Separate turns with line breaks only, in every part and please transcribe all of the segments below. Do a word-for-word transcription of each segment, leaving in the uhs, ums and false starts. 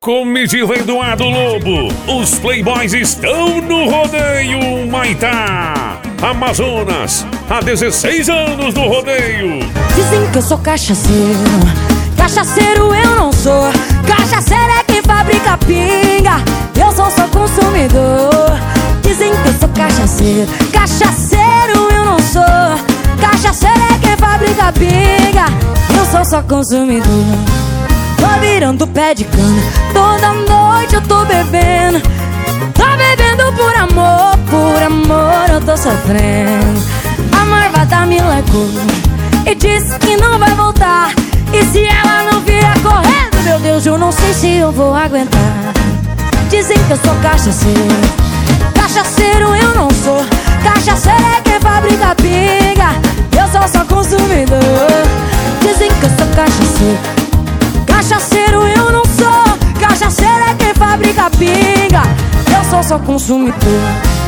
Comitiva Eduardo Lobo, os Playboys estão no rodeio Maitá, Amazonas, há dezesseis anos no rodeio.
Dizem que eu sou cachaceiro, cachaceiro eu não sou. Cachaceiro é quem fabrica pinga, eu sou só consumidor. Dizem que eu sou cachaceiro, cachaceiro eu não sou. Cachaceiro é quem fabrica pinga, eu sou só consumidor. Tô virando pé de cana, toda noite eu tô bebendo. Tô bebendo por amor, por amor eu tô sofrendo. A marvada me largou e disse que não vai voltar. E se ela não vier correndo, meu Deus, eu não sei se eu vou aguentar. Dizem que eu sou cachaceiro, cachaceiro eu não sou. Cachaceiro é quem fabrica pinga, eu sou só consumidor. Dizem que eu sou cachaceiro, cachaceiro eu não sou. Cachaceiro é quem fabrica pinga, eu sou só consumidor.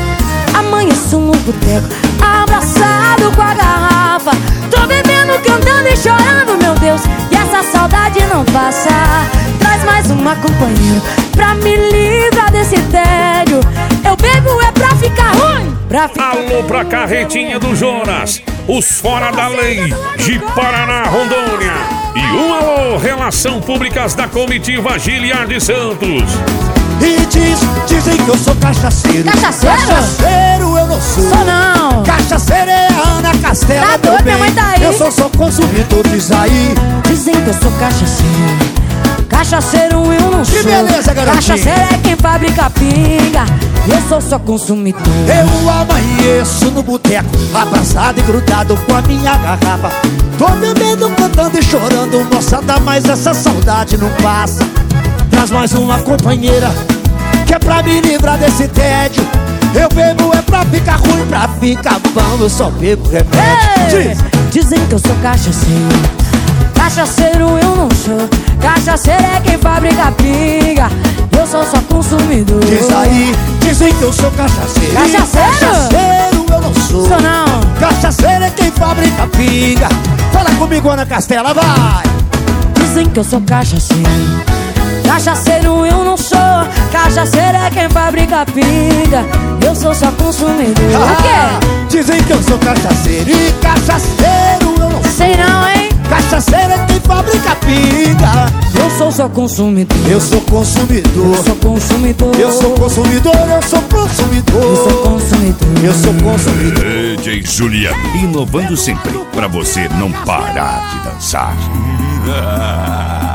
Amanheço no boteco, abraçado com a garrafa. Tô bebendo, cantando e chorando, meu Deus, e essa saudade não passa. Traz mais uma companheira pra me livrar desse tédio. Eu bebo é pra ficar ruim, pra ficar...
Alô pra carretinha do Jonas, os fora da lei de Paraná, Rondônia. E um alô, Relação Públicas da Comitiva Giliardi Santos.
E diz, dizem que eu sou cachaceiro.
Cachaceiro?
Cachaceiro eu não sou.
Sou não.
Cachaceiro é a Ana Castela.
Tá doido, minha mãe tá aí.
Eu sou só consumidor, diz aí.
Dizem que eu sou cachaceiro, cachaceiro eu não sou.
Que beleza, garotinho.
Cachaceiro é quem fabrica pinga, eu sou só consumidor.
Eu amanheço no boteco, abraçado e grudado com a minha garrafa. Tô bebendo, cantando e chorando, moçada, mas essa saudade não passa. Traz mais uma companheira, que é pra me livrar desse tédio. Eu bebo é pra ficar ruim, pra ficar bom, eu só bebo remédio. Diz.
Dizem que eu sou cachaceiro, cachaceiro eu não sou. Cachaceiro é quem fabrica pinga, eu sou só consumidor.
Diz aí, dizem que eu sou cachaceiro.
Cachaceiro?
Cachaceiro eu não sou.
Sou não.
Cachaceiro é quem fabrica pinga. Fala comigo, Ana Castela, vai.
Dizem que eu sou cachaceiro, cachaceiro eu não sou. Cachaceiro é quem fabrica pinga, eu sou só consumidor.
Ah,
O quê?
dizem que eu sou cachaceiro e cachaceiro eu não sou.
Sei não, hein?
Cachaceiro é quem fabrica pinga,
eu sou só consumidor.
eu sou consumidor.
Eu sou consumidor.
Eu sou consumidor, eu sou consumidor.
Eu sou consumidor.
Eu sou consumidor.
D J Juliano, inovando sempre pra você não parar de dançar.